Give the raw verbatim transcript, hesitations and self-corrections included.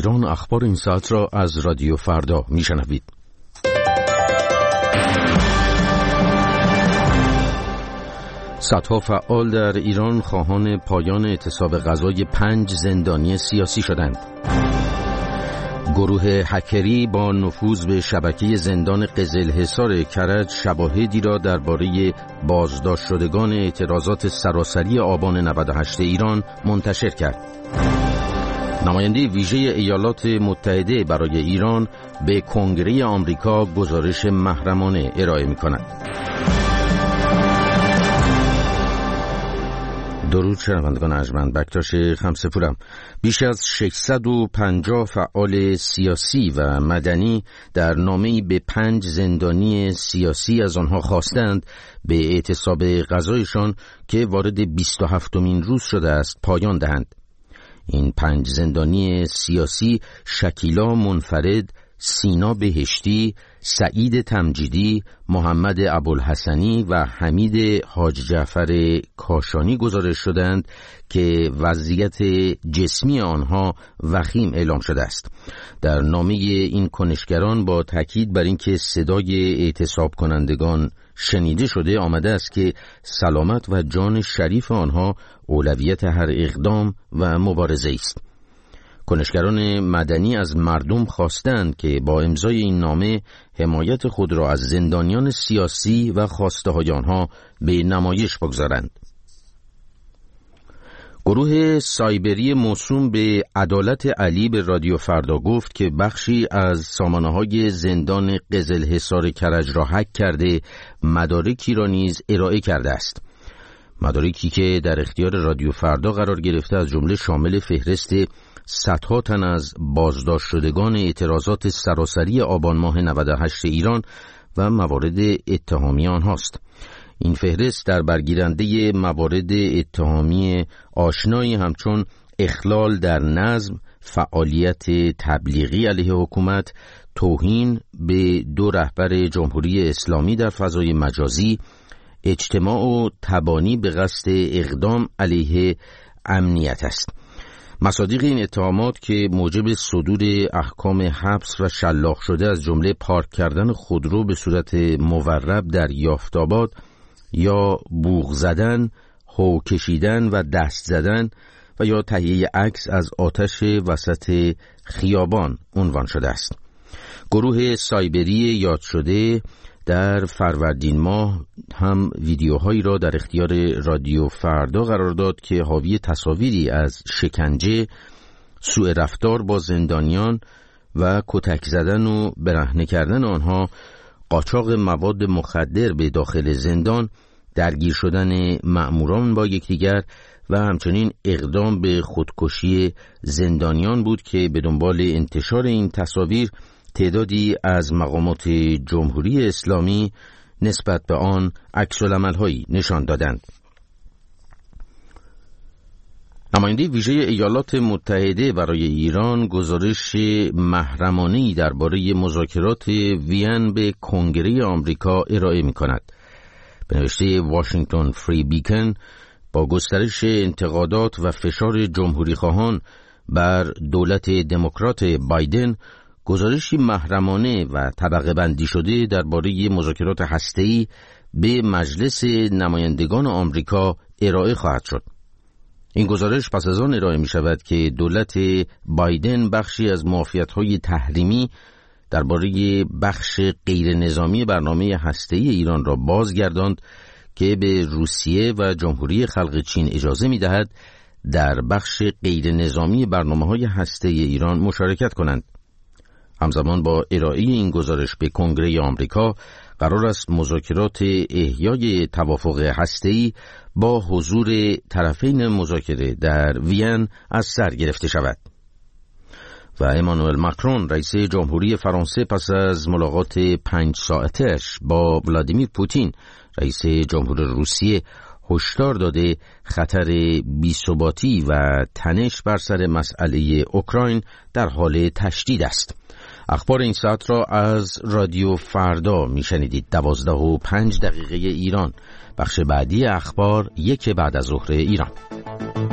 ایران. اخبار این ساعت را از رادیو فردا میشنوید. صدها فعال در ایران خواهان پایان اعتصاب غذای پنج زندانی سیاسی شدند. گروه هکری با نفوذ به شبکه زندان قزلحصار کرج شواهدی را درباره بازداشت شدگان اعتراضات سراسری آبان نود و هشت ایران منتشر کرد. نماینده ویژه ایالات متحده برای ایران به کنگره آمریکا گزارش محرمانه ارائه می‌کند. درود شنوندگان ارجمند، بکتاش خمسه‌پورم. بیش از ششصد و پنجاه فعال سیاسی و مدنی در نامه‌ای به پنج زندانی سیاسی از آنها خواستند به اعتصاب غذایشان که وارد بیست و هفتمین روز شده است پایان دهند. این پنج زندانی سیاسی شکیلا منفرد، سینا بهشتی، سعید تمجیدی، محمد ابوالحسنی و حمید حاج جعفر کاشانی گزارش شدند که وضعیت جسمی آنها وخیم اعلام شده است. در نامه این کنشگران با تاکید بر اینکه صدای اعتصاب کنندگان شنیده شده آمده است که سلامت و جان شریف آنها اولویت هر اقدام و مبارزه است. کنشگران مدنی از مردم خواستند که با امضای این نامه حمایت خود را از زندانیان سیاسی و خواسته های آنها به نمایش بگذارند. گروه سایبری موسوم به عدالت علی به رادیو فردا گفت که بخشی از سامانه‌های زندان قزلحصار کرج را هک کرده مدارکی را نیز ارائه کرده است. مدارکی که در اختیار رادیو فردا قرار گرفته از جمله شامل فهرست صدها تن از بازداشت شدگان اعتراضات سراسری آبان ماه نود و هشت ایران و موارد اتهامی آنهاست. این فهرست در برگیرنده موارد اتهامی آشنایی همچون اخلال در نظم، فعالیت تبلیغی علیه حکومت، توهین به دو رهبر جمهوری اسلامی در فضای مجازی، اجتماع و تبانی به قصد اقدام علیه امنیت است. مصادیق این اتهامات که موجب صدور احکام حبس و شلاق شده از جمله پارک کردن خودرو به صورت مورب در یافت‌آباد یا بوق زدن، هو کشیدن و دست زدن و یا تهیه عکس از آتش وسط خیابان عنوان شده است. گروه سایبری یاد شده در فروردین ماه هم ویدیوهایی را در اختیار رادیو فردا قرار داد که حاوی تصاویری از شکنجه، سوء رفتار با زندانیان و کتک زدن و برهنه کردن آنها، قاچاق مواد مخدر به داخل زندان، درگیر شدن مأموران با یکدیگر و همچنین اقدام به خودکشی زندانیان بود که به دنبال انتشار این تصاویر تعدادی از مقامات جمهوری اسلامی نسبت به آن عکس‌العمل‌هایی نشان دادند. نماینده ویژه ایالات متحده برای ایران گزارش محرمانه‌ای درباره مذاکرات وین به کنگره آمریکا ارائه می‌کند. به نوشته واشنگتن فری بیکن، با گسترش انتقادات و فشار جمهوری‌خواهان بر دولت دموکرات بایدن، گزارشی محرمانه و طبقه بندی شده درباره مذاکرات هسته‌ای به مجلس نمایندگان آمریکا ارائه خواهد شد. این گزارش پس از آن ارائه می شود که دولت بایدن بخشی از معافیت‌های تحریمی درباره بخش غیر نظامی برنامه هسته‌ای ایران را بازگرداند که به روسیه و جمهوری خلق چین اجازه می دهد در بخش غیر نظامی برنامه‌های هسته‌ای ایران مشارکت کنند. همزمان با ارائه این گزارش به کنگره آمریکا قرار است مذاکرات احیای توافق هسته‌ای با حضور طرفین مذاکره در وین از سر گرفته شود. و امانوئل ماکرون رئیس جمهوری فرانسه پس از ملاقات پنج ساعتش با ولادیمیر پوتین رئیس جمهور روسیه هشدار داده خطر بی‌ثباتی و تنش بر سر مسئله اوکراین در حال تشدید است. اخبار این ساعت را از رادیو فردا میشنیدید. دوازده و پنج دقیقه ایران. بخش بعدی اخبار یک بعد از ظهر ایران.